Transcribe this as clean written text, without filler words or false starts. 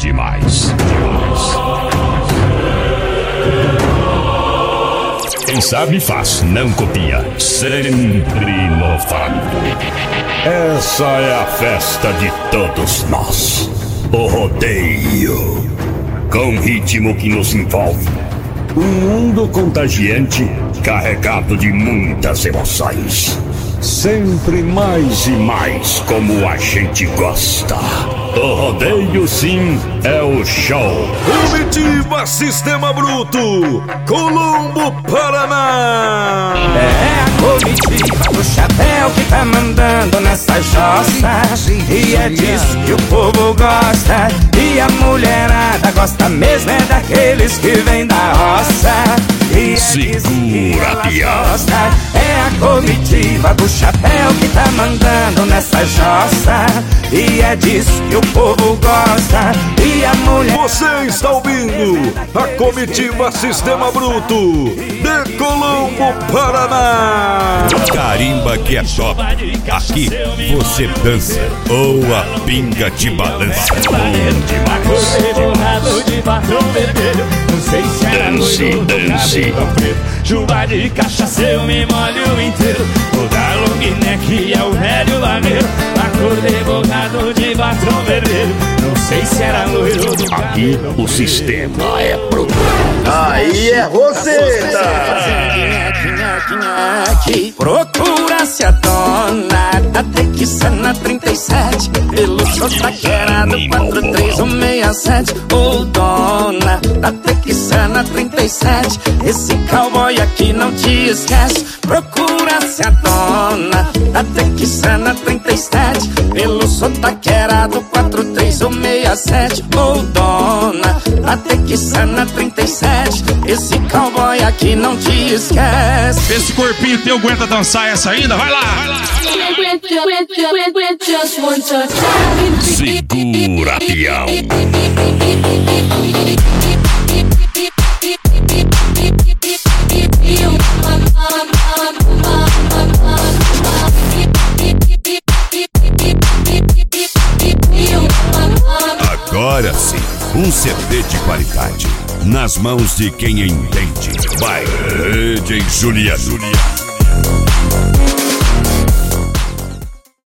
demais. Quem sabe faz, não copia. Sempre inovando. Essa é a festa de todos nós. O rodeio. Com ritmo que nos envolve. Um mundo contagiante, carregado de muitas emoções. Sempre mais e mais como a gente gosta. O rodeio, sim, é o show. Comitiva Sistema Bruto, Colombo, Paraná. É a comitiva do chapéu que tá mandando nessa jossa. E é disso que o povo gosta. E a mulherada gosta mesmo é daqueles que vêm da roça. E é segura, pião. É a comitiva do chapéu que tá mandando nessa jossa. E é disso que o povo gosta. E a mulher. Você está ouvindo a comitiva Sistema Bruto de Colombo, Paraná. Carimba que é top. Aqui você dança ou a pinga te balança. Dance, dance. Chuva de cachaça eu me molho inteiro. O da long neck é o velho lameiro. Acordei bocado de batom vermelho. Não sei se era loiro do aqui o sistema é bruto. Aí é você, Procura-se a dona da Texana 37 pelo sotaquerado 43167. Ô dona da Texana 37, esse cowboy aqui não te esquece. Procura-se a dona da Texana 37 pelo sotaquerado 43167. Ô dona da Texana 37, esse cowboy aqui não te esquece. Esse corpinho teu aguenta dançar essa ainda? Vai lá, vai lá, vai lá. Segura, pião. Agora sim, um CD de qualidade nas mãos de quem entende. Vai, DJ Juliano.